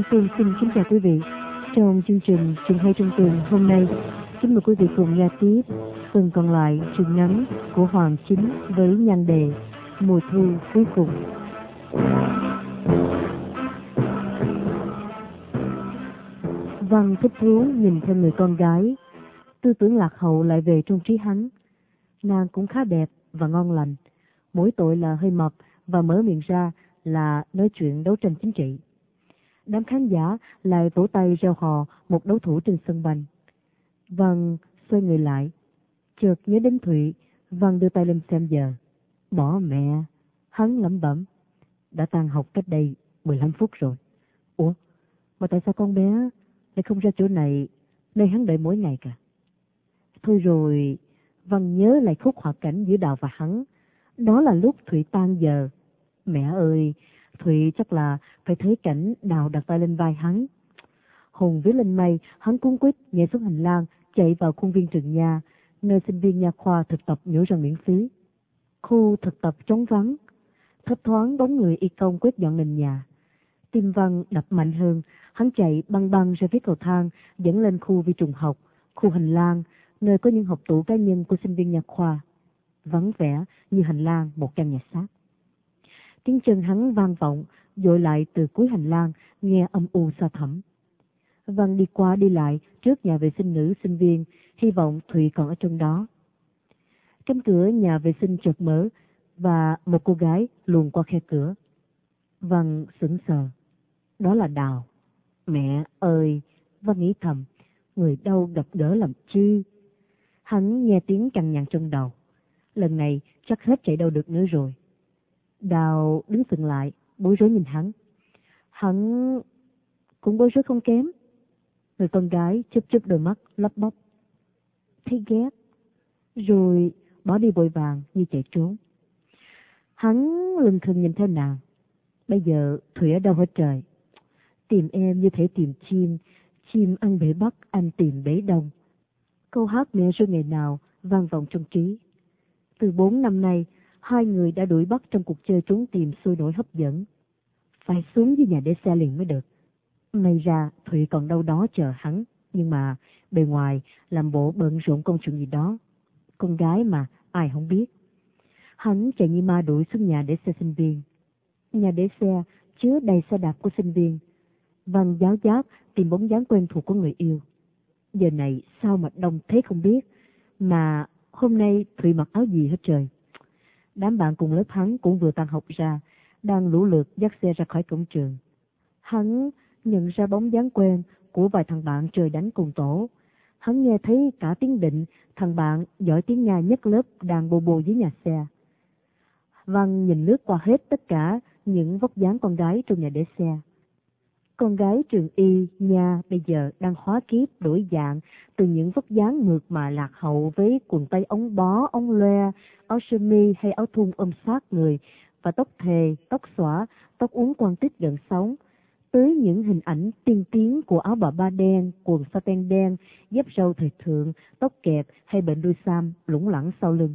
Phương xin kính chào quý vị. Trong chương trình Chuyện hay trong tuần hôm nay, kính mời quý vị cùng nghe tiếp phần còn lại truyện ngắn của Hoàng Chính với nhan đề Mùa thu cuối cùng. Văn thích thú nhìn theo người con gái, tư tưởng lạc hậu lại về trong trí hắn. Nàng cũng khá đẹp và ngon lành, mỗi tội là hơi mập và mở miệng ra là nói chuyện đấu tranh chính trị. Đám khán giả lại vỗ tay reo hò một đấu thủ trên sân banh. Văn xoay người lại, chợt nhớ đến Thụy. Văn đưa tay lên xem giờ. Bỏ mẹ, hắn lẩm bẩm. Đã tan học cách đây 15 phút rồi. Ủa, mà tại sao con bé lại không ra chỗ này, nơi hắn đợi mỗi ngày cả? Thôi rồi, Văn nhớ lại khúc hoạt cảnh giữa Đào và hắn. Đó là lúc Thụy tan giờ. Mẹ ơi, Thụy chắc là phải thấy cảnh Đào đặt tay lên vai hắn. Hồn vía lên mây, hắn cuống quýt nhảy xuống hành lang, chạy vào khuôn viên trường nha, nơi sinh viên nha khoa thực tập nhổ răng miễn phí. Khu thực tập trống vắng, thấp thoáng bóng người y công quét dọn nền nhà. Tim Văn đập mạnh hơn, hắn chạy băng băng ra phía cầu thang dẫn lên khu vi trùng học, khu hành lang, nơi có những hộp tủ cá nhân của sinh viên nha khoa. Vắng vẻ như hành lang một căn nhà xác. Tiếng chân hắn vang vọng, dội lại từ cuối hành lang, nghe âm u xa thẳm. Văn đi qua đi lại trước nhà vệ sinh nữ sinh viên, hy vọng Thụy còn ở trong đó. Cánh cửa nhà vệ sinh chợt mở và một cô gái luồn qua khe cửa. Văn sững sờ. Đó là Đào. Mẹ ơi, Văn nghĩ thầm, người đâu gặp gỡ làm chi. Hắn nghe tiếng cằn nhằn trong đầu. Lần này chắc hết chạy đâu được nữa rồi. Đào đứng sững lại, bối rối nhìn hắn. Hắn cũng bối rối không kém. Người con gái chớp chớp đôi mắt, lắp bắp. Thấy ghét. Rồi bỏ đi vội vàng như chạy trốn. Hắn lừng khừng nhìn theo nàng. Bây giờ Thủy ở đâu hết trời? Tìm em như thể tìm chim, chim ăn bể Bắc, anh tìm bể Đông. Câu hát mẹ ru ngày nào vang vọng trong trí. Từ 4 năm nay, hai người đã đuổi bắt trong cuộc chơi trốn tìm sôi nổi hấp dẫn. Phải xuống dưới nhà để xe liền mới được. May ra Thụy còn đâu đó chờ hắn, nhưng mà bề ngoài làm bộ bận rộn công chuyện gì đó. Con gái mà, ai không biết. Hắn chạy như ma đuổi xuống nhà để xe sinh viên. Nhà để xe chứa đầy xe đạp của sinh viên. Văn giáo giác tìm bóng dáng quen thuộc của người yêu. Giờ này sao mà đông thế không biết, mà hôm nay Thụy mặc áo gì hết trời. Đám bạn cùng lớp hắn cũng vừa tan học ra, đang lũ lượt dắt xe ra khỏi cổng trường. Hắn nhận ra bóng dáng quen của vài thằng bạn trời đánh cùng tổ. Hắn nghe thấy cả tiếng Định, thằng bạn giỏi tiếng Nga nhất lớp đang bồ bồ dưới nhà xe. Văn nhìn lướt qua hết tất cả những vóc dáng con gái trong nhà để xe. Con gái trường y nha bây giờ đang hóa kiếp đổi dạng từ những vóc dáng mượt mà lạc hậu với quần tây ống bó, ống loe, áo sơ mi hay áo thun ôm sát người và tóc thề, tóc xõa, tóc uốn quăn tít gần sóng, tới những hình ảnh tiên tiến của áo bà ba đen, quần satin đen, dép râu thời thượng, tóc kẹp hay bệnh đuôi sam lủng lẳng sau lưng.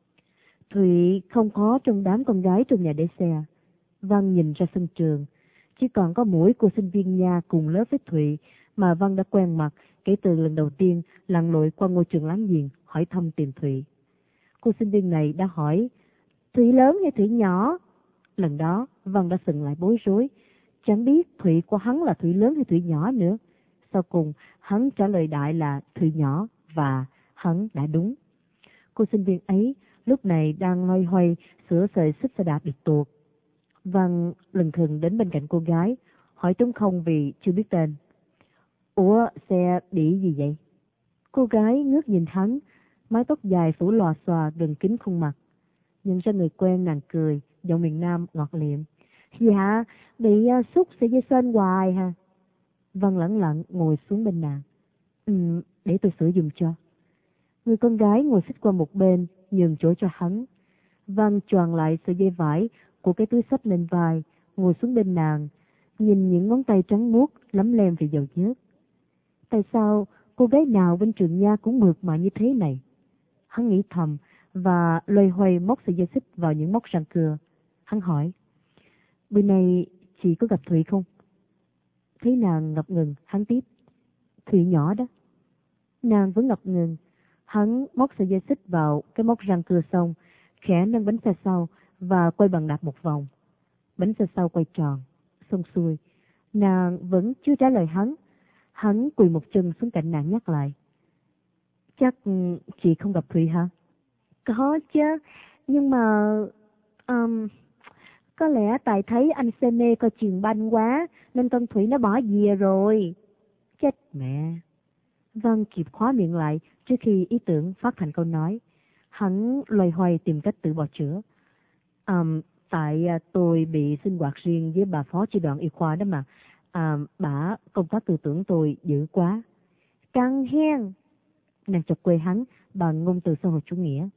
Thụy không có trong đám con gái trong nhà để xe. Văn nhìn ra sân trường, chỉ còn có mỗi cô sinh viên nha cùng lớp với Thụy mà Văn đã quen mặt kể từ lần đầu tiên lặn lội qua ngôi trường láng giềng hỏi thăm tìm Thụy. Cô sinh viên này đã hỏi, Thụy lớn hay Thụy nhỏ? Lần đó Văn đã sững lại bối rối, chẳng biết Thụy của hắn là Thụy lớn hay Thụy nhỏ nữa. Sau cùng hắn trả lời đại là Thụy nhỏ và hắn đã đúng. Cô sinh viên ấy lúc này đang loay hoay sửa sợi xích xe đạp bị tuột. Văn lừng khừng đến bên cạnh cô gái, hỏi trống không vì chưa biết tên. Ủa, xe bị gì vậy? Cô gái ngước nhìn hắn, mái tóc dài phủ lòa xòa gần kín khuôn mặt. Nhận ra người quen, nàng cười, giọng miền Nam ngọt liệm. Dạ, bị xúc sợi dây sên hoài hả? Văn lẳng lặng ngồi xuống bên nàng. Để tôi sửa giùm cho. Người con gái ngồi xích qua một bên, nhường chỗ cho hắn. Văn choàng lại sợi dây vải của cái túi xách lên vai, ngồi xuống bên nàng, nhìn những ngón tay trắng muốt lấm lem vì dầu nhớt. Tại sao cô gái nào bên trường nha cũng mượt mà như thế này? Hắn nghĩ thầm và loay hoay móc sợi dây xích vào những móc răng cưa. Hắn hỏi, bữa nay chị có gặp Thụy không? Thấy nàng ngập ngừng, hắn tiếp. Thủy nhỏ đó. Nàng vẫn ngập ngừng. Hắn móc sợi dây xích vào cái móc răng cưa xong, khẽ nâng bánh xe sau và quay bằng đạp một vòng. Bánh xe sau quay tròn, xong xuôi. Nàng vẫn chưa trả lời hắn. Hắn quỳ một chân xuống cạnh nàng nhắc lại. Chắc chị không gặp Thủy hả? Có chứ, nhưng mà... có lẽ tại thấy anh say mê coi chuyền banh quá, nên con Thủy nó bỏ dìa rồi. Chết mẹ. Văn kịp khóa miệng lại trước khi ý tưởng phát thành câu nói. Hắn loay hoay tìm cách tự bào chữa. Tại tôi bị sinh hoạt riêng với bà phó chi đoàn y khoa đó mà. Bà công tác tư tưởng tôi dữ quá. Căng hen. Nàng chọc quê hắn bằng ngôn từ xã hội chủ nghĩa.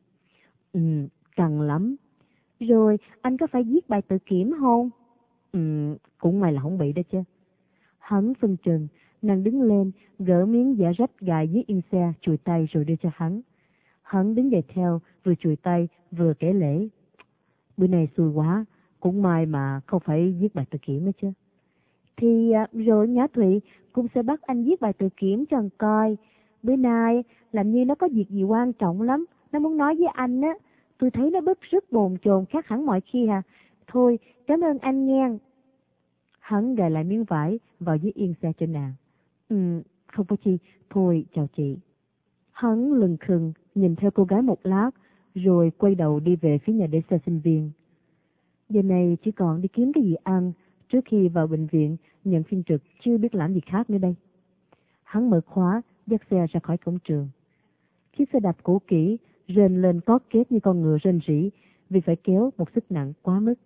Căng lắm. Rồi anh có phải viết bài tự kiểm không? Cũng may là không bị đó chứ. Hắn phân trần. Nàng đứng lên, gỡ miếng giả rách gài dưới yên xe, chùi tay rồi đưa cho hắn. Hắn đứng dậy theo, vừa chùi tay, vừa kể lễ. Bữa này xui quá, cũng may mà không phải viết bài tự kiểm đó chứ. Thì rồi Nhã Thụy cũng sẽ bắt anh viết bài tự kiểm cho anh coi. Bữa nay làm như nó có việc gì quan trọng lắm, nó muốn nói với anh á. Tôi thấy nó bứt rứt bồn chồn khác hẳn mọi khi hà. Thôi, cảm ơn anh nghe. Hắn gài lại miếng vải vào dưới yên xe cho nàng. Không có chi, thôi chào chị. Hắn lừng khừng nhìn theo cô gái một lát, rồi quay đầu đi về phía nhà để xe sinh viên. Giờ này chỉ còn đi kiếm cái gì ăn, trước khi vào bệnh viện nhận phiên trực chưa biết làm gì khác nữa đây. Hắn mở khóa, dắt xe ra khỏi cổng trường. Chiếc xe đạp cũ kỹ rên lên cót két như con ngựa rên rỉ vì phải kéo một sức nặng quá mức.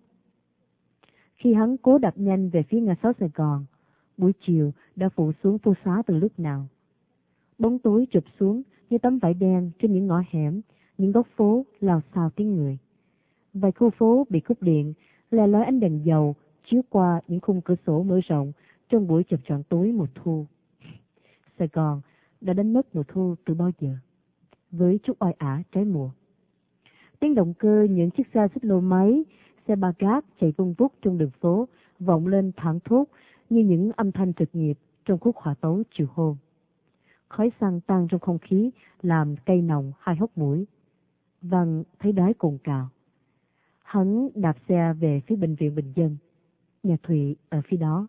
Khi hắn cố đạp nhanh về phía ngã sáu Sài Gòn, buổi chiều đã phủ xuống phố xá từ lúc nào. Bóng tối chụp xuống như tấm vải đen trên những ngõ hẻm, những góc phố lào xào tiếng người. Vài khu phố bị cúp điện, lè lói ánh đèn dầu chiếu qua những khung cửa sổ mở rộng trong buổi chập choạng tối mùa thu. Sài Gòn đã đánh mất mùa thu từ bao giờ, với chút oai ả trái mùa. Tiếng động cơ những chiếc xe xích lô máy, xe ba gác chạy vun vút trong đường phố vọng lên thảng thốt như những âm thanh trực nghiệp trong khúc hòa tấu chiều hôm. Khói xăng tan trong không khí làm cay nồng hai hốc mũi. Văn thấy đói cồn cào. Hắn đạp xe về phía bệnh viện Bình Dân. Nhà Thụy ở phía đó.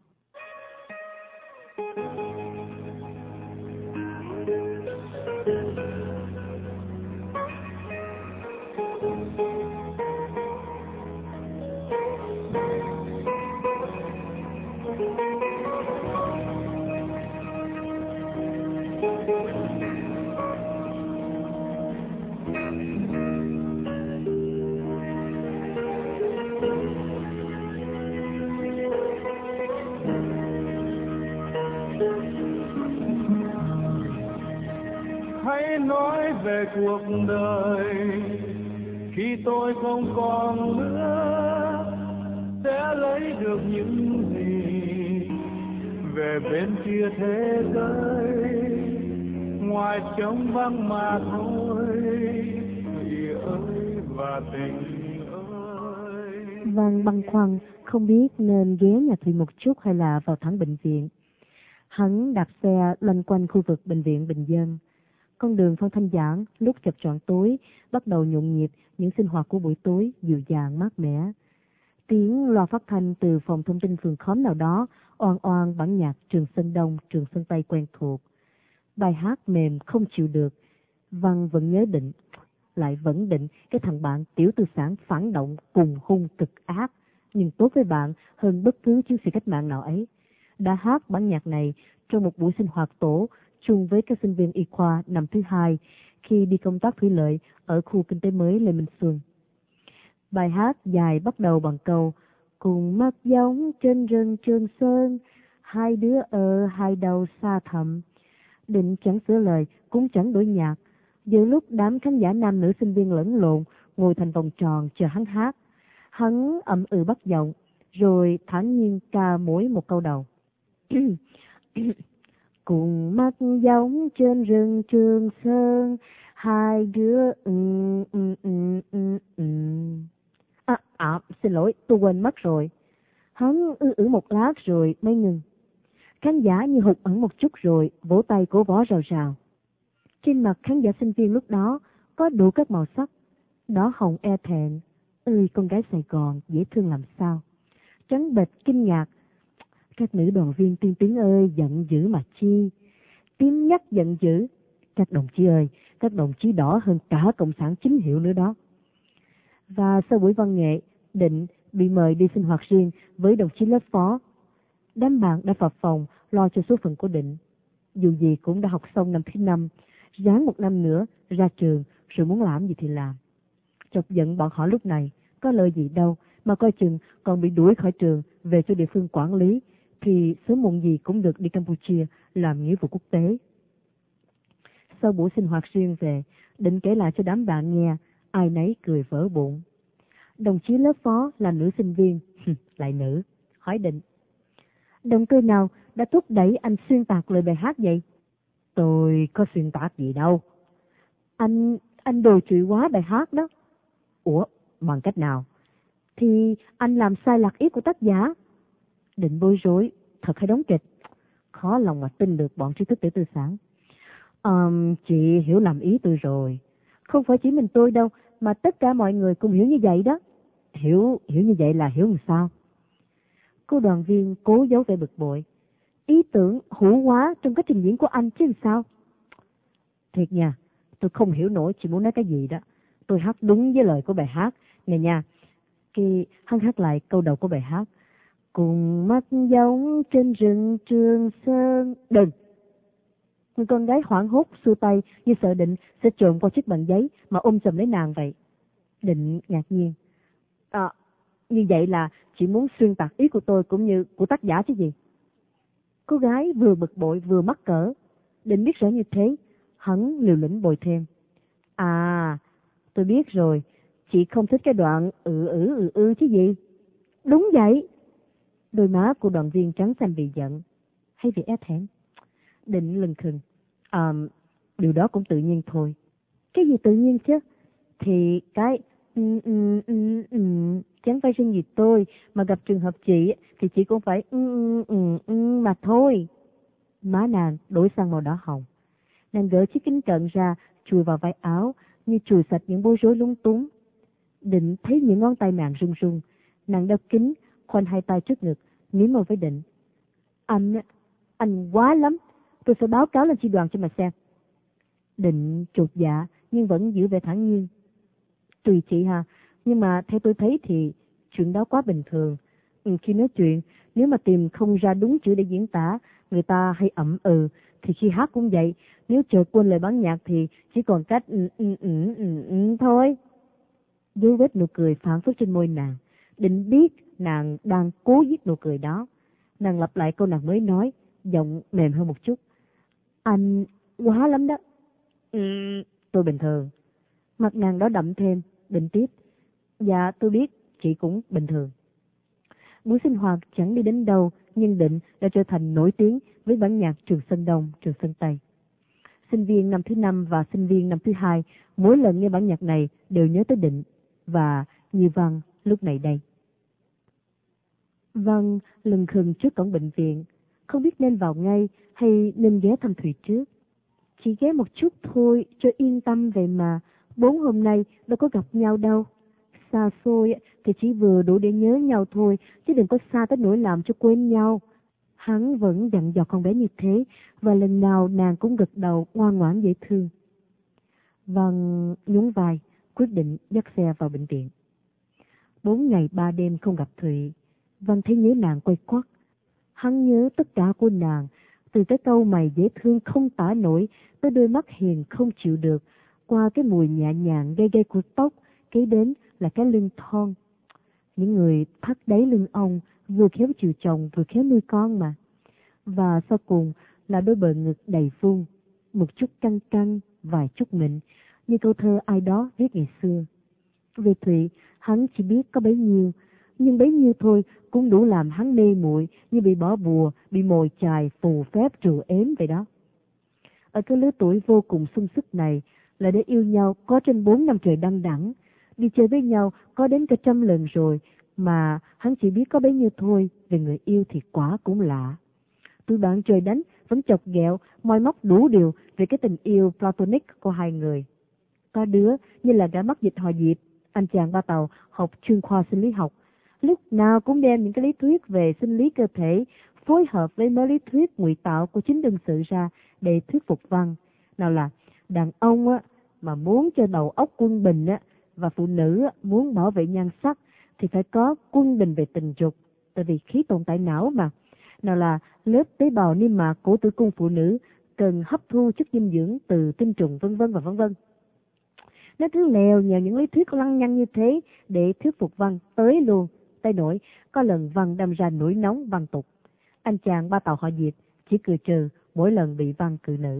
Hãy nói về cuộc đời khi tôi không còn nữa, sẽ lấy được những gì về bên kia thế giới, ngoài trống vắng mà thôi. Vì ơi và tình ơi. Văn băn khoăn không biết nên ghé nhà Thụy một chút hay là vào thẳng bệnh viện. Hắn đạp xe loanh quanh khu vực bệnh viện Bình Dân. Con đường Phan Thanh Giảng lúc chập choạng tối bắt đầu nhộn nhịp những sinh hoạt của buổi tối dịu dàng mát mẻ. Tiếng loa phát thanh từ phòng thông tin phường khóm nào đó oan oan bản nhạc Trường Sơn Đông, Trường Sơn Tây quen thuộc. Bài hát mềm không chịu được. Văn vẫn nhớ định, lại vẫn định cái thằng bạn tiểu tư sản phản động cùng hung cực ác, nhưng tốt với bạn hơn bất cứ chiến sĩ cách mạng nào ấy. Đã hát bản nhạc này trong một buổi sinh hoạt tổ chung với các sinh viên y khoa năm thứ hai khi đi công tác thủy lợi ở khu kinh tế mới Lê Minh Xuân. Bài hát dài bắt đầu bằng câu cùng mắt giống trên rừng Trường Sơn, hai đứa ở hai đầu xa thẳm. Định chẳng sửa lời cũng chẳng đổi nhạc. Giữa lúc đám khán giả nam nữ sinh viên lẫn lộn ngồi thành vòng tròn chờ hắn hát, hắn ậm bắt giọng rồi thản nhiên ca mỗi một câu đầu. Cùng mắt giống trên rừng Trường Sơn, hai đứa xin lỗi, tôi quên mất rồi. Hắn một lát rồi mới ngừng. Khán giả như hụt ẩn một chút rồi vỗ tay cổ võ rào rào. Trên mặt khán giả sinh viên lúc đó có đủ các màu sắc, đỏ hồng e thẹn, ơi con gái Sài Gòn dễ thương làm sao, trắng bệch kinh ngạc, các nữ đoàn viên tiên tiến ơi giận dữ mà chi, tím nhắc giận dữ, các đồng chí ơi, các đồng chí đỏ hơn cả cộng sản chính hiệu nữa đó. Và sau buổi văn nghệ, Định bị mời đi sinh hoạt riêng với đồng chí lớp phó. Đám bạn đã phập phồng lo cho số phận của Định. Dù gì cũng đã học xong năm thứ 5, ráng một năm nữa ra trường rồi muốn làm gì thì làm. Chọc giận bọn họ lúc này có lợi gì đâu, mà coi chừng còn bị đuổi khỏi trường về cho địa phương quản lý, thì sớm muộn gì cũng được đi Campuchia làm nghĩa vụ quốc tế. Sau buổi sinh hoạt riêng về, Định kể lại cho đám bạn nghe, ai nấy cười vỡ bụng. Đồng chí lớp phó là nữ sinh viên, lại nữ, hỏi Định: động cơ nào đã thúc đẩy anh xuyên tạc lời bài hát vậy? Tôi có xuyên tạc gì đâu. Anh đồ trụy quá bài hát đó. Ủa, bằng cách nào? Thì anh làm sai lạc ý của tác giả. Định bối rối, thật hay đóng kịch? Khó lòng mà tin được bọn trí thức để tư sản. Chị hiểu lầm ý tôi rồi. Không phải chỉ mình tôi đâu, mà tất cả mọi người cùng hiểu như vậy đó. Hiểu như vậy là hiểu làm sao? Cô đoàn viên cố giấu vẻ bực bội. Ý tưởng hữu hóa trong cách trình diễn của anh chứ sao? Thiệt nha, tôi không hiểu nổi chị muốn nói cái gì đó. Tôi hát đúng với lời của bài hát. Nè nha, hắn hát lại câu đầu của bài hát. Cùng mắt giống trên rừng Trường Sơn. Đừng! Người con gái hoảng hốt xua tay như sợ Định sẽ trộm qua chiếc bằng giấy mà ôm chầm lấy nàng vậy. Định ngạc nhiên. Như vậy là chị muốn xuyên tạc ý của tôi cũng như của tác giả chứ gì? Cô gái vừa bực bội vừa mắc cỡ. Định biết rõ như thế, hắn liều lĩnh bồi thêm. Tôi biết rồi, chị không thích cái đoạn chứ gì? Đúng vậy. Đôi má của đoàn viên trắng xanh vì giận hay vì ép hẹn. Định lừng khừng. Điều đó cũng tự nhiên thôi. Cái gì tự nhiên chứ? Thì cái chẳng phải riêng gì tôi, mà gặp trường hợp chị thì chị cũng phải mà thôi. Má nàng đổi sang màu đỏ hồng. Nàng gỡ chiếc kính cận ra, chùi vào vai áo như chùi sạch những bối rối lung túng. Định thấy những ngón tay nàng run run. Nàng đeo kính, khoanh hai tay trước ngực, mím môi với Định. Anh quá lắm, tôi sẽ báo cáo lên chi đoàn cho mà xem. Định chột dạ nhưng vẫn giữ vẻ thản nhiên. Tùy chị ha, nhưng mà theo tôi thấy thì chuyện đó quá bình thường. Khi nói chuyện, nếu mà tìm không ra đúng chữ để diễn tả, người ta hay ậm thì khi hát cũng vậy. Nếu chợt quên lời bản nhạc thì chỉ còn cách thôi. Dấu vết nụ cười phản phất trên môi nàng. Định biết nàng đang cố giết nụ cười đó. Nàng lặp lại câu nàng mới nói, giọng mềm hơn một chút. Anh quá lắm đó. Tôi bình thường. Mặt nàng đó đậm thêm. Định tiếp. Dạ tôi biết, chị cũng bình thường. Buổi sinh hoạt chẳng đi đến đâu, nhưng Định đã trở thành nổi tiếng với bản nhạc Trường Sơn Đông, Trường Sơn Tây. Sinh viên năm thứ 5 và sinh viên năm thứ 2 mỗi lần nghe bản nhạc này đều nhớ tới Định. Và như Văn lúc này đây. Văn lừng khừng trước cổng bệnh viện, không biết nên vào ngay hay nên ghé thăm Thùy trước. Chỉ ghé một chút thôi cho yên tâm vậy mà, 4 hôm nay đâu có gặp nhau đâu. Xa xôi thì chỉ vừa đủ để nhớ nhau thôi, chứ đừng có xa tới nỗi làm cho quên nhau. Hắn vẫn dặn dò con bé như thế, và lần nào nàng cũng gật đầu ngoan ngoãn dễ thương. Văn nhún vai, quyết định dắt xe vào bệnh viện. 4 ngày 3 đêm không gặp Thụy, Văn thấy nhớ nàng quay quắt. Hắn nhớ tất cả của nàng, từ cái câu mày dễ thương không tả nổi tới đôi mắt hiền không chịu được, qua cái mùi nhẹ nhàng gây gây của tóc, kế đến là cái lưng thon. Những người thắt đáy lưng ông vừa khéo chiều chồng vừa khéo nuôi con mà. Và sau cùng là đôi bờ ngực đầy vuông, một chút căng căng, vài chút mịn, như câu thơ ai đó viết ngày xưa. Về Thụy, hắn chỉ biết có bấy nhiêu, nhưng bấy nhiêu thôi cũng đủ làm hắn mê muội như bị bỏ bùa, bị mồi chài phù phép trù ếm vậy đó. Ở cái lứa tuổi vô cùng sung sức này, là để yêu nhau có trên 4 năm trời đăng đẳng, đi chơi với nhau có đến cả 100 lần rồi, mà hắn chỉ biết có bấy nhiêu thôi, về người yêu thì quả cũng lạ. Tụi bạn trời đánh vẫn chọc ghẹo, moi móc đủ điều về cái tình yêu platonic của hai người. Có đứa như là gã mắc dịch họ Diệp, anh chàng ba tàu học chuyên khoa sinh lý học, lúc nào cũng đem những cái lý thuyết về sinh lý cơ thể phối hợp với mấy lý thuyết ngụy tạo của chính đương sự ra để thuyết phục Văn. Nào là đàn ông á mà muốn cho đầu óc quân bình á, và phụ nữ á, muốn bảo vệ nhan sắc thì phải có quân bình về tình dục, tại vì khí tồn tại não mà. Nào là lớp tế bào niêm mạc của tử cung phụ nữ cần hấp thu chất dinh dưỡng từ tinh trùng, vân vân và vân vân. Nó cứ lèo nhờ những lý thuyết lăng nhăng như thế để thuyết phục Văn tới luôn. Tới nỗi có lần Văn đâm ra nổi nóng Văn tục. Anh chàng ba tàu họ Diệp chỉ cười trừ mỗi lần bị Văn cự nữ.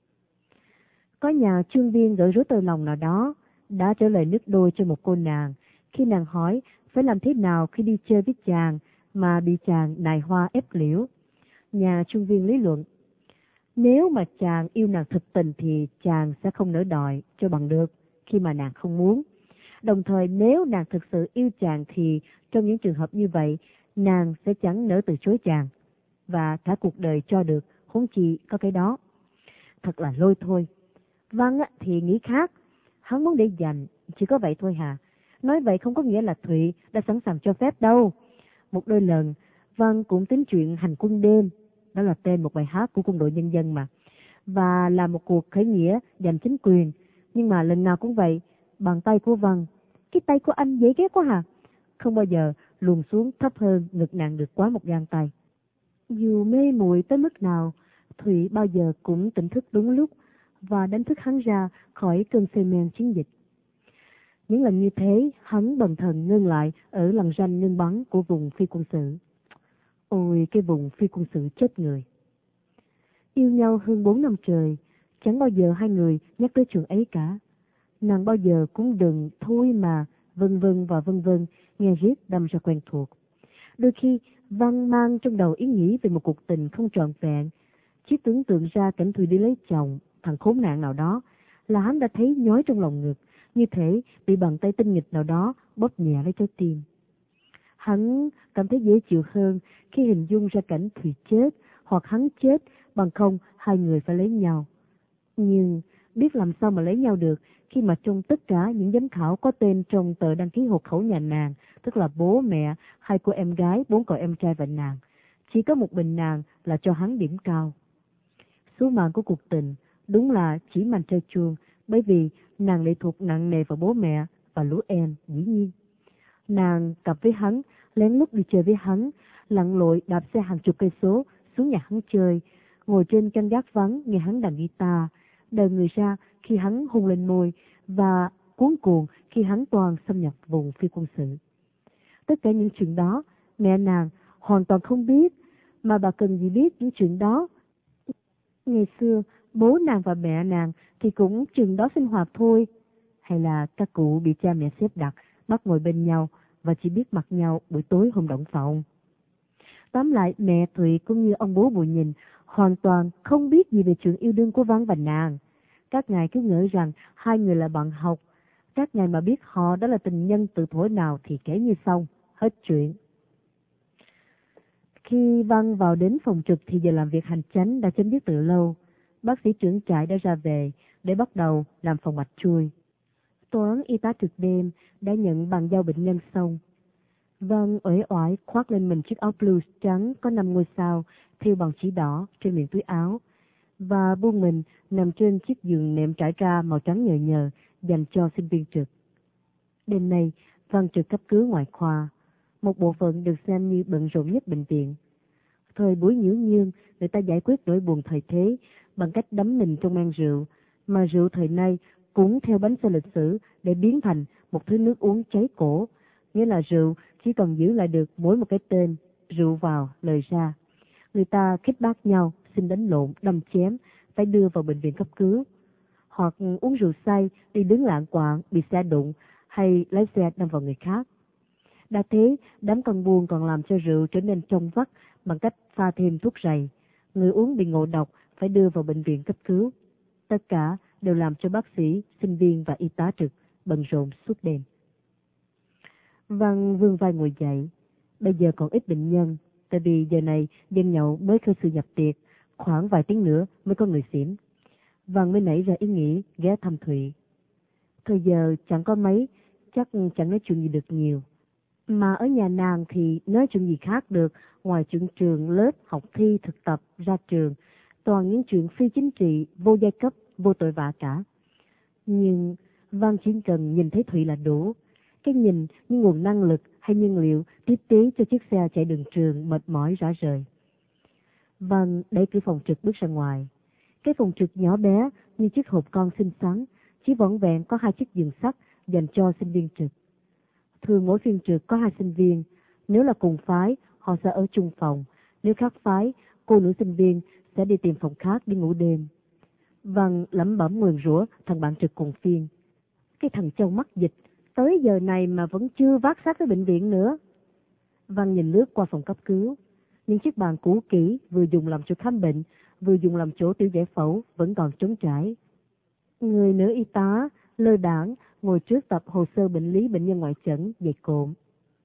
Có nhà chuyên viên gửi rối tơ lòng nào đó đã trả lời nước đôi cho một cô nàng khi nàng hỏi phải làm thế nào khi đi chơi với chàng mà bị chàng nài hoa ép liễu. Nhà chuyên viên lý luận: nếu mà chàng yêu nàng thực tình thì chàng sẽ không nỡ đòi cho bằng được khi mà nàng không muốn. Đồng thời nếu nàng thực sự yêu chàng thì trong những trường hợp như vậy nàng sẽ chẳng nỡ từ chối chàng, và cả cuộc đời cho được, huống chi có cái đó. Thật là lôi thôi. Văn thì nghĩ khác, hắn muốn để dành, chỉ có vậy thôi hà. Nói vậy không có nghĩa là Thụy đã sẵn sàng cho phép đâu. Một đôi lần Văn cũng tính chuyện hành quân đêm, đó là tên một bài hát của quân đội nhân dân mà, và là một cuộc khởi nghĩa giành chính quyền. Nhưng mà lần nào cũng vậy, bàn tay của Văn, cái tay của anh dễ ghét quá hả, không bao giờ luồn xuống thấp hơn ngực nàng được quá một gang tay. Dù mê muội tới mức nào, Thụy bao giờ cũng tỉnh thức đúng lúc và đánh thức hắn ra khỏi cơn say men chiến dịch. Những lần như thế, hắn bần thần ngưng lại ở lằn ranh ngưng bắn của vùng phi quân sự. Ôi, cái vùng phi quân sự chết người. Yêu nhau hơn 4 năm trời, chẳng bao giờ hai người nhắc tới chuyện ấy cả. Nàng bao giờ cũng đừng thôi mà, vân vân và vân vân, nghe riết đâm ra quen thuộc. Đôi khi Văn mang trong đầu ý nghĩ về một cuộc tình không trọn vẹn, chỉ tưởng tượng ra cảnh Thùy đi lấy chồng, thằng khốn nạn nào đó, là hắn đã thấy nhói trong lòng ngực, như thể bị bàn tay tinh nghịch nào đó bóp nhẹ lấy trái tim. Hắn cảm thấy dễ chịu hơn khi hình dung ra cảnh Thùy chết, hoặc hắn chết, bằng không hai người phải lấy nhau. Nhưng biết làm sao mà lấy nhau được khi mà trong tất cả những giám khảo có tên trong tờ đăng ký hộ khẩu nhà nàng, tức là bố mẹ, hai cô em gái, 4 cậu em trai và nàng, chỉ có một mình nàng là cho hắn điểm cao. Số mạng của cuộc tình đúng là chỉ màn treo chuông, bởi vì nàng lệ thuộc nặng nề vào bố mẹ và lũ em dĩ nhiên. Nàng cặp với hắn, lén lút đi chơi với hắn, lặn lội đạp xe hàng chục cây số xuống nhà hắn chơi, ngồi trên căn gác vắng nghe hắn đàn guitar, đờ người ra khi hắn hôn lên môi và cuống cuồng khi hắn toàn xâm nhập vùng phi quân sự. Tất cả những chuyện đó mẹ nàng hoàn toàn không biết, mà bà cần gì biết những chuyện đó. Ngày xưa bố nàng và mẹ nàng thì cũng chừng đó sinh hoạt thôi, hay là các cụ bị cha mẹ xếp đặt bắt ngồi bên nhau và chỉ biết mặt nhau buổi tối hôm động phòng. Tóm lại, mẹ Thụy cũng như ông bố Bùi Nhìn hoàn toàn không biết gì về chuyện yêu đương của Văn và nàng. Các ngài cứ ngỡ rằng hai người là bạn học. Các ngài mà biết họ đó là tình nhân từ thuở nào thì kể như xong, hết chuyện. Khi Văn vào đến phòng trực thì giờ làm việc hành chánh đã chấm dứt từ lâu. Bác sĩ trưởng trại đã ra về để bắt đầu làm phòng mạch chui. Toán y tá trực đêm đã nhận bàn giao bệnh nhân xong. Văn uể oải khoác lên mình chiếc áo blues trắng có 5 ngôi sao thêu bằng chỉ đỏ trên miệng túi áo, và buông mình nằm trên chiếc giường nệm trải ra màu trắng nhờ nhờ dành cho sinh viên trực. Đêm nay Văn trực cấp cứu ngoại khoa, một bộ phận được xem như bận rộn nhất bệnh viện. Thời buổi nhiễu nhương, người ta giải quyết nỗi buồn thời thế bằng cách đắm mình trong men rượu, mà rượu thời nay cũng theo bánh xe lịch sử để biến thành một thứ nước uống cháy cổ, nghĩa là rượu chỉ còn giữ lại được mỗi một cái tên: rượu vào lời ra. Người ta khích bác nhau, xin đánh lộn, đâm chém, phải đưa vào bệnh viện cấp cứu, hoặc uống rượu say đi đứng lạng quạng bị xe đụng hay lái xe đâm vào người khác. Đã thế, đám con buôn còn làm cho rượu trở nên trong vắt bằng cách pha thêm thuốc rầy. Người uống bị ngộ độc phải đưa vào bệnh viện cấp cứu. Tất cả đều làm cho bác sĩ, sinh viên và y tá trực bận rộn suốt đêm. Văn vươn vai ngồi dậy. Bây giờ còn ít bệnh nhân, tại vì giờ này dân nhậu mới khơi sự nhập tiệc, khoảng vài tiếng nữa mới có người xỉn. Văn mới nảy ra ý nghĩ ghé thăm Thụy. Thời giờ chẳng có mấy, chắc chẳng nói chuyện gì được nhiều. Mà ở nhà nàng thì nói chuyện gì khác được, ngoài chuyện trường, lớp, học thi, thực tập, ra trường, toàn những chuyện phi chính trị, vô giai cấp, vô tội vạ cả. Nhưng Văn chỉ cần nhìn thấy Thụy là đủ. Cái nhìn như nguồn năng lực hay nhiên liệu tiếp tế cho chiếc xe chạy đường trường mệt mỏi rã rời. Văn đẩy cửa phòng trực bước ra ngoài. Cái phòng trực nhỏ bé như chiếc hộp con xinh xắn, chỉ vỏn vẹn có 2 chiếc giường sắt dành cho sinh viên trực. Thường mỗi phiên trực có 2 sinh viên, nếu là cùng phái họ sẽ ở chung phòng, nếu khác phái cô nữ sinh viên sẽ đi tìm phòng khác đi ngủ đêm. Văn lẩm bẩm nguyền rủa thằng bạn trực cùng phiên. Cái thằng Châu mắc dịch, tới giờ này mà vẫn chưa vác xác tới bệnh viện nữa. Văn nhìn lướt qua phòng cấp cứu. Những chiếc bàn cũ kỹ vừa dùng làm chỗ khám bệnh, vừa dùng làm chỗ tiểu giải phẫu vẫn còn trống trải. Người nữ y tá lơ đãng ngồi trước tập hồ sơ bệnh lý bệnh nhân ngoại診dày cộm.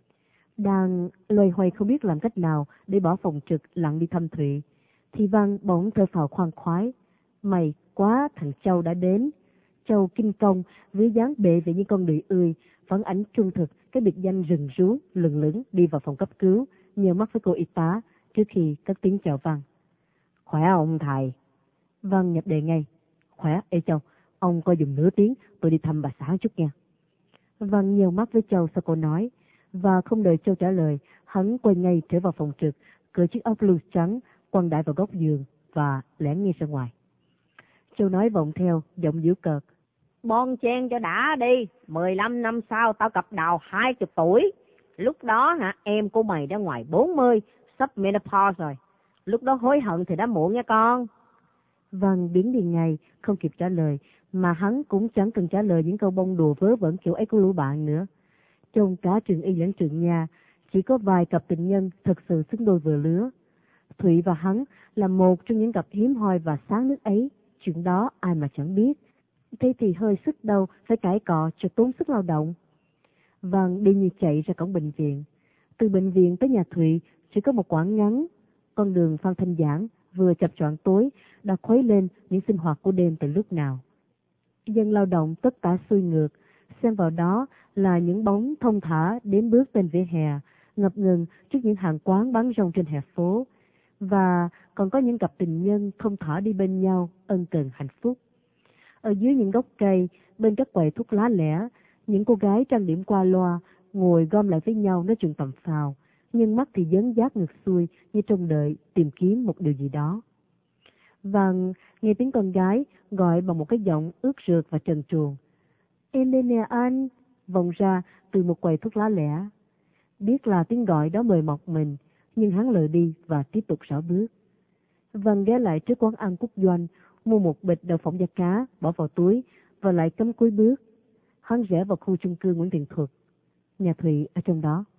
Đang loay hoay không biết làm cách nào để bỏ phòng trực lặng đi thăm Thụy, thì Văn bỗng thở phào khoan khoái. May quá thằng Châu đã đến. Châu kinh công với dáng bệ về như con đười ươi, phản ánh trung thực cái biệt danh rừng rú lừng lững đi vào phòng cấp cứu, nhờ mắt với cô y tá trước khi cất tiếng chào Văn. Khỏe ông thầy? Văn nhập đề ngay. Khỏe. Ê Châu, ông coi dùm nửa tiếng, tôi đi thăm bà xã chút nha. Văn nhiều mắt với Châu sau cô nói, và không đợi Châu trả lời, hắn quay ngay trở vào phòng trực, cởi chiếc áo blue trắng, quăng đại vào góc giường và lẻn ngay ra ngoài. Châu nói vọng theo, giọng giễu cợt. Bon chen cho đã đi, 15 năm sau tao cặp đầu 20 tuổi. Lúc đó em của mày đã ngoài 40, sắp menopause rồi. Lúc đó hối hận thì đã muộn nha con. Văn biến đi ngay, không kịp trả lời, mà hắn cũng chẳng cần trả lời những câu bông đùa vớ vẩn kiểu ấy của lũ bạn nữa. Trong cả trường y lẫn trường nha, chỉ có vài cặp tình nhân thật sự xứng đôi vừa lứa. Thụy và hắn là một trong những cặp hiếm hoi và sáng nước ấy, chuyện đó ai mà chẳng biết. Thế thì hơi sức đâu phải cãi cọ cho tốn sức lao động. Văn đi như chạy ra cổng bệnh viện. Từ bệnh viện tới nhà Thụy chỉ có một quãng ngắn. Con đường Phan Thanh Giảng vừa chập choạng tối đã khuấy lên những sinh hoạt của đêm từ lúc nào. Dân lao động tất tả xuôi ngược, xen vào đó là những bóng thông thả đến bước bên vỉa hè, ngập ngừng trước những hàng quán bán rong trên hè phố, và còn có những cặp tình nhân thông thả đi bên nhau, ân cần hạnh phúc. Ở dưới những gốc cây, bên các quầy thuốc lá lẻ, những cô gái trang điểm qua loa, ngồi gom lại với nhau nói chuyện tầm phào, nhưng mắt thì dấn dác ngược xuôi như trông đợi tìm kiếm một điều gì đó. Và nghe tiếng con gái gọi bằng một cái giọng ướt rượt và trần truồng. Em đây nè anh, vọng ra từ một quầy thuốc lá lẻ. Biết là tiếng gọi đó mời mọc mình, nhưng hắn lờ đi và tiếp tục rảo bước. Văn ghé lại trước quán ăn Quốc Doanh, mua một bịch đậu phộng da cá, bỏ vào túi và lại cắm cúi bước. Hắn rẽ vào khu chung cư Nguyễn Thiện Thuật. Nhà Thụy ở trong đó.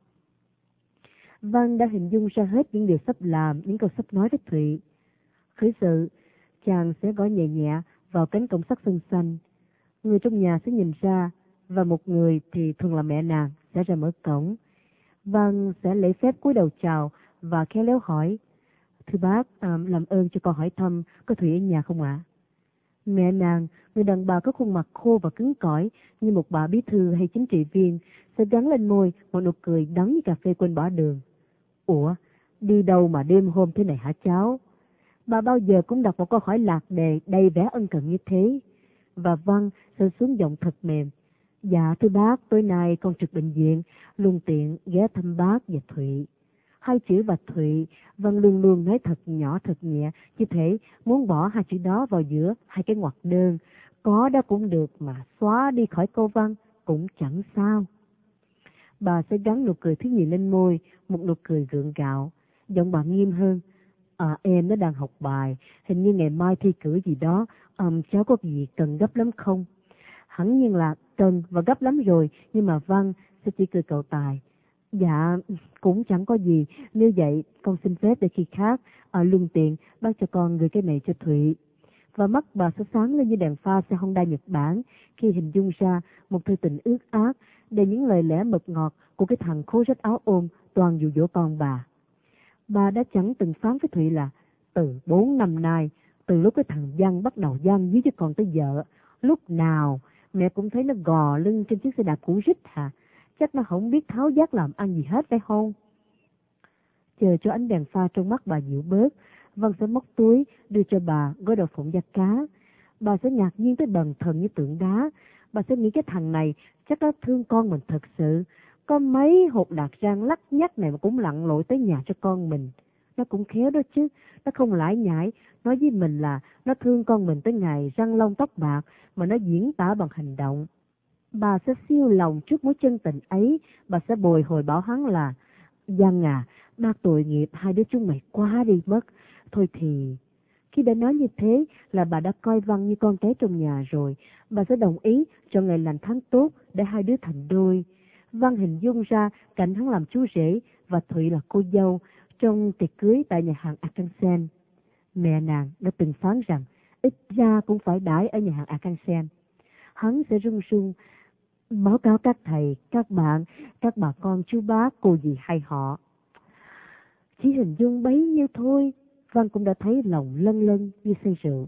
Văn đã hình dung ra hết những điều sắp làm, những câu sắp nói với Thụy. Khởi sự, chàng sẽ gõ nhẹ nhẹ vào cánh cổng sắt sân xanh. Người trong nhà sẽ nhìn ra, và một người thì thường là mẹ nàng sẽ ra mở cổng. Văn sẽ lễ phép cúi đầu chào và khéo léo hỏi. Thưa bác, làm ơn cho con hỏi thăm có Thụy ở nhà không ạ? Mẹ nàng, người đàn bà có khuôn mặt khô và cứng cỏi như một bà bí thư hay chính trị viên, sẽ gắn lên môi một nụ cười đắng như cà phê quên bỏ đường. Ủa, đi đâu mà đêm hôm thế này hả cháu? Bà bao giờ cũng đặt một câu hỏi lạc đề đầy vẻ ân cần như thế. Và Văn sẽ xuống giọng thật mềm. Dạ thưa bác, tối nay con trực bệnh viện, luôn tiện ghé thăm bác và Thụy. 2 chữ và Thụy, Văn luôn luôn nói thật nhỏ thật nhẹ, như thể muốn bỏ 2 chữ đó vào giữa 2 cái ngoặc đơn. Có đó cũng được mà xóa đi khỏi câu Văn cũng chẳng sao. Bà sẽ gắn nụ cười thứ nhì lên môi, một nụ cười gượng gạo. Giọng bà nghiêm hơn. Em nó đang học bài, hình như ngày mai thi cử gì đó, cháu có gì cần gấp lắm không? Hẳn nhiên là cần và gấp lắm rồi, nhưng mà Văn sẽ chỉ cười cậu tài. Dạ, cũng chẳng có gì, nếu vậy con xin phép để khi khác, luân tiện bác cho con gửi cái này cho Thụy. Và mắt bà sẽ sáng lên như đèn pha xe Honda Nhật Bản khi hình dung ra một thư tình ướt át, đầy những lời lẽ mật ngọt của cái thằng khố rách áo ôm toàn dụ dỗ con bà. Bà đã chẳng từng phán với Thụy là từ 4 năm nay, từ lúc cái thằng Văn bắt đầu giam dưới cho con tới vợ, lúc nào mẹ cũng thấy nó gò lưng trên chiếc xe đạp cũ rích hả? Chắc nó không biết tháo vát làm ăn gì hết phải không? Chờ cho ánh đèn pha trong mắt bà dịu bớt, Văn sẽ móc túi đưa cho bà gói đậu phộng da cá. Bà sẽ ngạc nhiên tới bần thần như tượng đá. Bà sẽ nghĩ cái thằng này chắc nó thương con mình thật sự. Có mấy hột đạc rang lắc nhắc này mà cũng lặn lội tới nhà cho con mình. Nó cũng khéo đó chứ, nó không lải nhải nói với mình là nó thương con mình tới ngày răng lông tóc bạc, mà nó diễn tả bằng hành động. Bà sẽ siêu lòng trước mối chân tình ấy. Bà sẽ bồi hồi bảo hắn là Văn à, ba tội nghiệp hai đứa chúng mày quá đi mất. Thôi thì khi đã nói như thế là bà đã coi Văn như con cái trong nhà rồi. Bà sẽ đồng ý cho ngày lành tháng tốt để hai đứa thành đôi. Văn hình dung ra cảnh hắn làm chú rể và Thụy là cô dâu trong tiệc cưới tại nhà hàng Arkansen. Mẹ nàng đã từng phán rằng ít ra cũng phải đãi ở nhà hàng Arkansen. Hắn sẽ run run báo cáo các thầy, các bạn, các bà con, chú bác, cô dì hay họ. Chỉ hình dung bấy nhiêu thôi, Văn cũng đã thấy lòng lân lân như say rượu.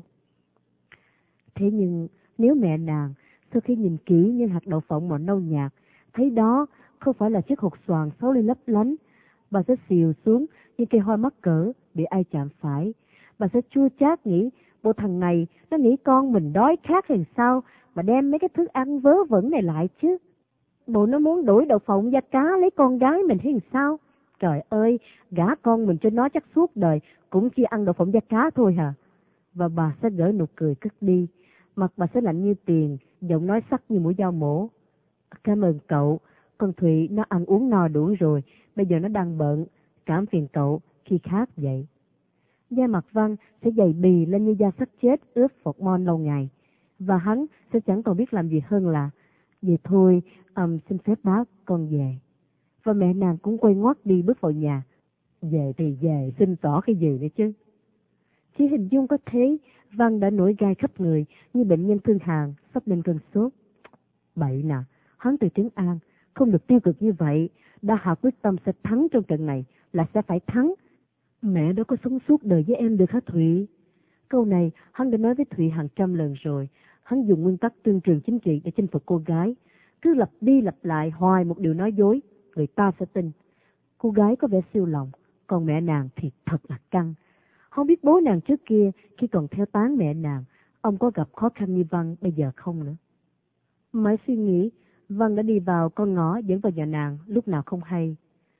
Thế nhưng nếu mẹ nàng sau khi nhìn kỹ những hạt đậu phộng màu nâu nhạt, thấy đó không phải là chiếc hột xoàn xấu lên lấp lánh, bà sẽ xìu xuống như cây hoa mắc cỡ bị ai chạm phải. Bà sẽ chua chát nghĩ bộ thằng này nó nghĩ con mình đói khát hay sao mà đem mấy cái thức ăn vớ vẩn này lại chứ. Bộ nó muốn đuổi đậu phộng da cá lấy con gái mình hay sao? Trời ơi, gả con mình cho nó chắc suốt đời cũng chỉ ăn đậu phộng da cá thôi hả? Và bà sẽ gỡ nụ cười cất đi. Mặt bà sẽ lạnh như tiền, giọng nói sắc như mũi dao mổ. Cảm ơn cậu, con Thụy nó ăn uống no đủ rồi, bây giờ nó đang bận, cảm phiền cậu khi khác vậy. Da mặt Văn sẽ dày bì lên như da sắt chết ướp phột mon lâu ngày, và hắn sẽ chẳng còn biết làm gì hơn là vậy thôi, xin phép bác, con về. Và mẹ nàng cũng quay ngoắt đi bước vào nhà. Về thì về, xin tỏ cái gì nữa chứ. Chỉ hình dung có thế, Văn đã nổi gai khắp người như bệnh nhân thương hàn sắp lên cơn sốt. Bậy nè, hắn từ trấn an, không được tiêu cực như vậy, đã hạ quyết tâm sẽ thắng trong trận này, là sẽ phải thắng. Mẹ đâu có sống suốt đời với em được hả Thụy? Câu này hắn đã nói với Thụy hàng trăm lần rồi. Hắn dùng nguyên tắc tuyên truyền chính trị để chinh phục cô gái. Cứ lặp đi lặp lại hoài một điều nói dối, người ta sẽ tin. Cô gái có vẻ siêu lòng, còn mẹ nàng thì thật là căng. Không biết bố nàng trước kia khi còn theo tán mẹ nàng, ông có gặp khó khăn như Văn bây giờ không nữa. Mãi suy nghĩ, Văn đã đi vào con ngõ dẫn vào nhà nàng lúc nào không hay.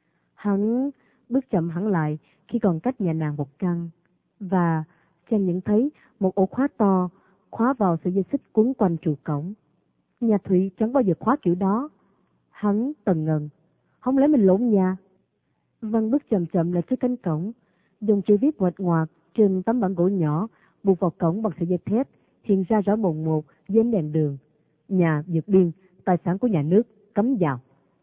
Hắn bước chậm hẳn lại khi còn cách nhà nàng một căn, và chàng nhận thấy một ổ khóa to khóa vào sợi dây xích quấn quanh trụ cổng. Nhà Thụy chẳng bao giờ khóa kiểu đó. Hắn tần ngần, không lẽ mình lộn nhà? Văn bước chậm chậm lại phía cánh cổng, dùng chữ viết ngoạch ngoạc trên tấm bảng gỗ nhỏ buộc vào cổng bằng sợi dây thép, hiện ra rõ mồn một dưới ánh đèn đường. Nhà Dược Biên, tài sản của nhà nước, cấm vào.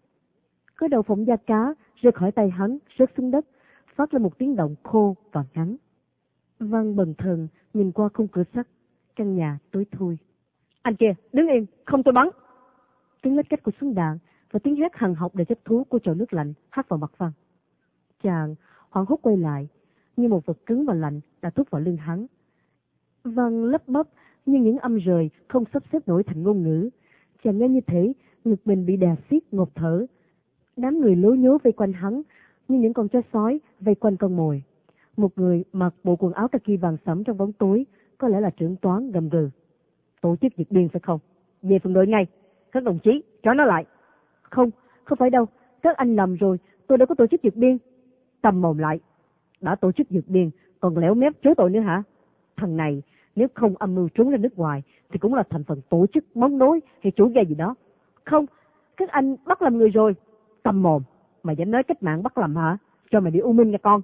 Cái đậu phộng da cá rơi khỏi tay hắn, rớt xuống đất, phát ra một tiếng động khô và ngắn. Văn bần thần nhìn qua khung cửa sắt, căn nhà tối thui. Anh kia, đứng yên, không tôi bắn. Tiếng lách cách của súng đạn và tiếng hét hằn học đầy chất thú của chậu nước lạnh hắt vào mặt Văn. Chàng hoảng hốt quay lại, như một vật cứng và lạnh đã thúc vào lưng hắn. Văn lấp bấp như những âm rời không sắp xếp nổi thành ngôn ngữ. Chàng nghe như thế, ngực mình bị đè xiết ngột thở. Đám người lố nhố vây quanh hắn như những con chó sói vây quanh con mồi. Một người mặc bộ quần áo kaki vàng sẫm trong bóng tối, có lẽ là trưởng toán, gầm gừ. Tổ chức Dược Biên phải không? Về phường đội ngay. Các đồng chí, cho nó lại. Không, không phải đâu. Các anh lầm rồi, tôi đâu có tổ chức Dược Biên. Cầm mồm lại. Đã tổ chức Dược Biên, còn lẻo mép chối tội nữa hả? Thằng này, nếu không âm mưu trốn ra nước ngoài, thì cũng là thành phần tổ chức, móc nối hay chủ gây gì đó. Không, các anh bắt làm người rồi. Cầm mồm, mày dám nói cách mạng bắt làm hả? Cho mày đi U Minh nha con.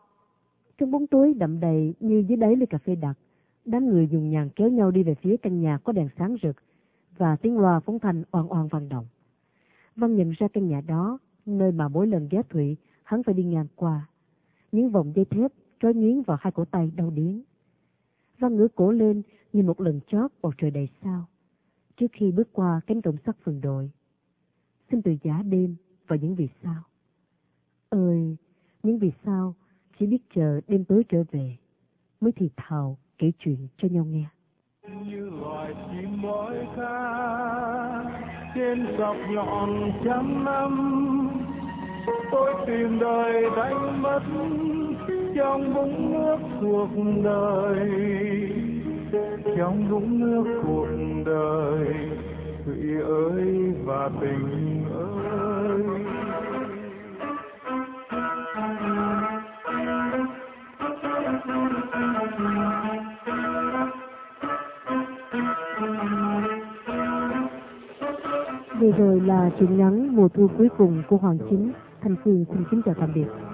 Trong bóng tối đậm đầy như dưới đáy ly cà phê đặc, đám người dùng nhàn kéo nhau đi về phía căn nhà có đèn sáng rực, và tiếng loa phóng thanh oan oan vang động. Văn nhận ra căn nhà đó, nơi mà mỗi lần ghé Thụy, hắn phải đi ngang qua. Những vòng dây thép trói nghiến vào hai cổ tay đau điếng. Văn ngửa cổ lên như một lần chót bầu trời đầy sao, trước khi bước qua cánh cổng sắt phường đội. Xin từ giã đêm và những vì sao. Ơi, những vì sao chỉ biết chờ đêm tối trở về, mới thì thào kể chuyện cho nhau nghe. Như loài chim bói ca trên dọc nhọn trăm năm, tôi tìm đời đánh mất trong vũng nước cuộc đời, trong vũng nước cuộc đời, Thủy ơi và tình ơi. Vừa rồi là truyện ngắn Mùa thu cuối cùng của Hoàng Chính. Thanh Phương xin kính chào tạm biệt.